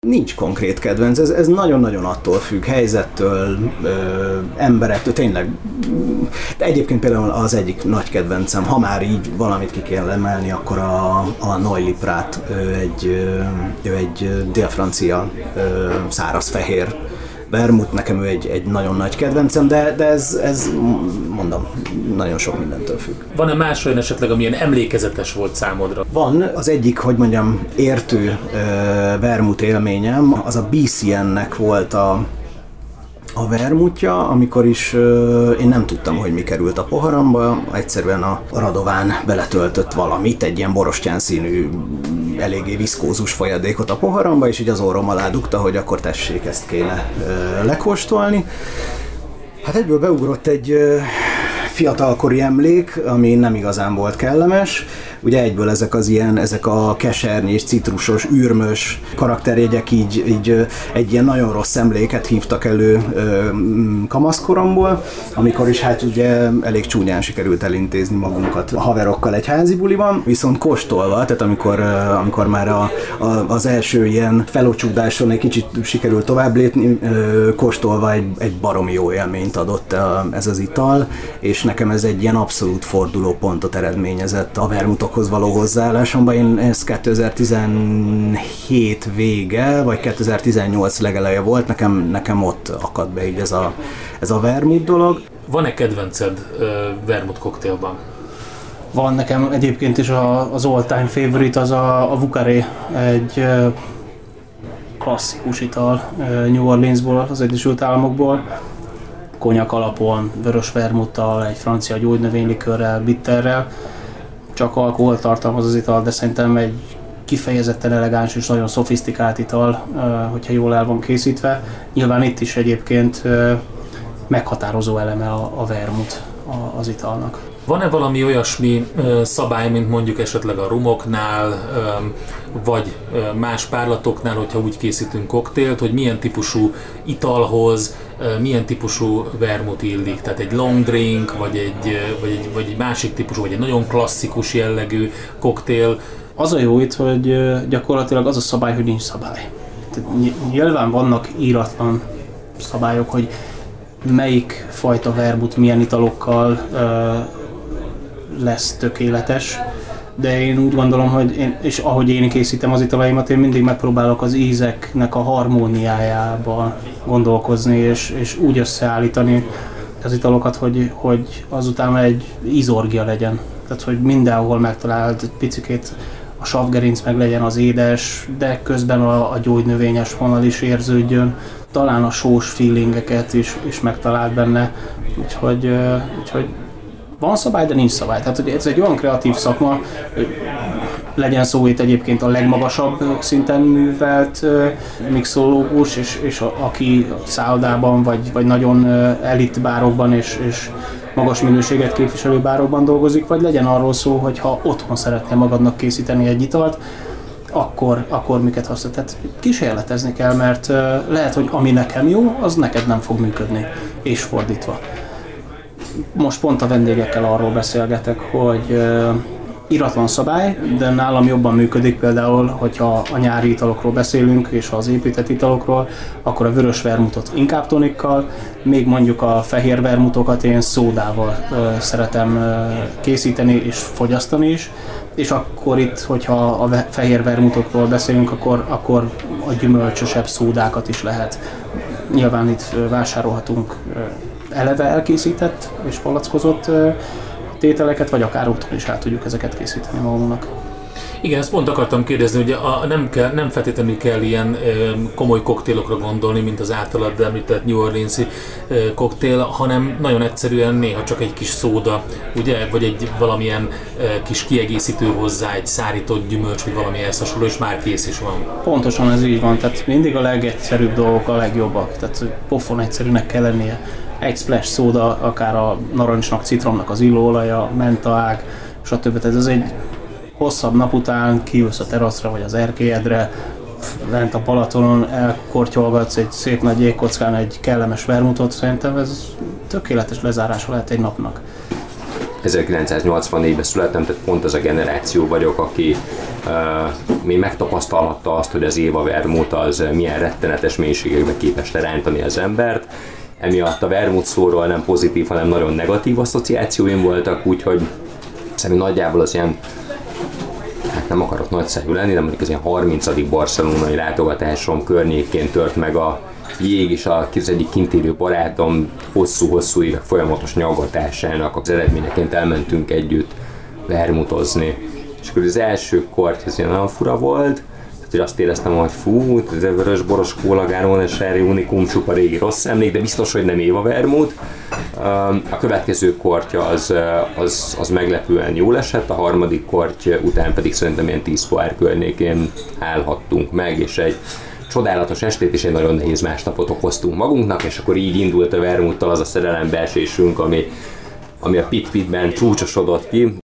Nincs konkrét kedvenc, ez nagyon-nagyon attól függ, helyzettől, emberektől, tényleg. De egyébként például az egyik nagy kedvencem, ha már így valamit ki kell emelni, akkor a Noilly Prat, ő egy dél-francia szárazfehér vermut, nekem ő egy nagyon nagy kedvencem, de ez mondom, nagyon sok mindentől függ. Van-e más olyan esetleg, amilyen emlékezetes volt számodra? Van, az egyik, hogy mondjam, értő vermut élményem, az a BCN-nek volt a vermutja, amikor is én nem tudtam, hogy mi került a poharamba, egyszerűen a Radován beletöltött valamit, egy ilyen borostyán színű, eléggé viszkózus folyadékot a poharamba, és így az orrom alá dugta, hogy akkor tessék, ezt kéne lekóstolni. Hát egyből beugrott egy fiatalkori emlék, ami nem igazán volt kellemes. Ugye egyből ezek a kesernyés, citrusos, ürmös karakterjegyek így egy ilyen nagyon rossz emléket hívtak elő kamaszkoromból, amikor is hát ugye elég csúnyán sikerült elintézni magunkat a haverokkal egy házi buliban, viszont kóstolva, tehát amikor már az első ilyen felocsúdáson egy kicsit sikerült tovább lépni, kóstolva egy baromi jó élményt adott ez az ital, és nekem ez egy ilyen abszolút fordulópontot eredményezett a vermutokhoz való hozzáállásomban. Én ez 2017 vége, vagy 2018 legeleje volt, nekem ott akadt be így ez a vermut dolog. Van-e kedvenced vermut koktélban? Van nekem egyébként is az all-time favorite, az a Vukaré, egy klasszikus ital New Orleansból, az Egyesült Államokból. Konyak alapon, vörös vermuttal, egy francia gyógynövénylikőrrel, bitterrel. Csak alkohol tartalmaz az ital, de szerintem egy kifejezetten elegáns és nagyon szofisztikált ital, hogyha jól el van készítve. Nyilván itt is egyébként meghatározó eleme a vermut az italnak. Van-e valami olyasmi szabály, mint mondjuk esetleg a rumoknál, vagy más párlatoknál, hogyha úgy készítünk koktélt, hogy milyen típusú italhoz, milyen típusú vermut illik? Tehát egy long drink, vagy egy másik típusú, vagy egy nagyon klasszikus jellegű koktél? Az a jó itt, hogy gyakorlatilag az a szabály, hogy nincs szabály. Tehát nyilván vannak íratlan szabályok, hogy melyik fajta vermut milyen italokkal lesz tökéletes, de én úgy gondolom, hogy és ahogy én készítem az italaimat, én mindig megpróbálok az ízeknek a harmóniájába gondolkozni, és úgy összeállítani az italokat, hogy azután egy ízorgia legyen. Tehát, hogy mindenhol megtaláld egy picikét a savgerinc meg legyen az édes, de közben a gyógynövényes vonal is érződjön, talán a sós feelingeket is megtaláld benne, úgyhogy van szabály, de nincs szabály. Tehát hogy ez egy olyan kreatív szakma, legyen szó itt egyébként a legmagasabb szinten művelt mixológus, és aki szállodában vagy nagyon elit bárokban és magas minőséget képviselő bárokban dolgozik, vagy legyen arról szó, hogy ha otthon szeretnél magadnak készíteni egy italt, akkor miket használ. Tehát kísérletezni kell, mert lehet, hogy ami nekem jó, az neked nem fog működni, és fordítva. Most pont a vendégekkel arról beszélgetek, hogy iratlan szabály, de nálam jobban működik például, hogyha a nyári italokról beszélünk, és az épített italokról, akkor a vörös vermutot inkább tonikkal, még mondjuk a fehér vermutokat én szódával szeretem készíteni és fogyasztani is, és akkor itt, hogyha a fehér vermutokról beszélünk, akkor a gyümölcsösebb szódákat is lehet. Nyilván itt vásárolhatunk eleve elkészített és palackozott tételeket, vagy akár otthon is el tudjuk ezeket készíteni magunknak. Igen, ezt pont akartam kérdezni, hogy nem feltétlenül kell ilyen komoly koktélokra gondolni, mint az általad említett New Orleans-i koktél, hanem nagyon egyszerűen néha csak egy kis szóda, ugye, vagy egy valamilyen kis kiegészítő hozzá, egy szárított gyümölcs, vagy valami ehhez hasonló, és már kész is van. Pontosan ez így van, tehát mindig a legegyszerűbb dolgok a legjobbak, tehát pofon egyszerűnek kell lennie. Egy splash szóda, akár a narancsnak, citromnak az illóolaja, mentaág, stb. Tehát ez egy hosszabb nap után kiülsz a teraszra vagy az erkélyedre, lent a Balatonon elkortyolgatsz egy szép nagy jégkockán egy kellemes vermutot, szerintem ez tökéletes lezárása lehet egy napnak. 1984-ben születtem, tehát pont az a generáció vagyok, aki még megtapasztalhatta azt, hogy az Éva vermut az milyen rettenetes mélységekbe képes lerántani az embert. Emiatt a vermut szóról nem pozitív, hanem nagyon negatív asszociációim voltak, úgyhogy szerintem nagyjából az ilyen, hát nem akarok nagyszájú lenni, de mondjuk az ilyen 30. barcelonai látogatásom környékén tört meg a jég, és az egyik kint élő barátom hosszú-hosszú évek folyamatos nyaggatásának az eredményeként elmentünk együtt vermutozni. És akkor az első kort az ilyen nagyon fura volt, tehát hogy azt éreztem, hogy fú, ez a vörös-boros Cola Garone Sherry Unicum csupa régi rossz emlék, de biztos, hogy nem Éva vermut. A következő kortja az meglepően jól esett, a harmadik kortja után pedig szerintem ilyen 10 pohár környékén állhattunk meg, és egy csodálatos estét és egy nagyon nehéz másnapot okoztunk magunknak, és akkor így indult a vermuttal az a szerelembeesésünk, ami a pit-pitben csúcsosodott ki.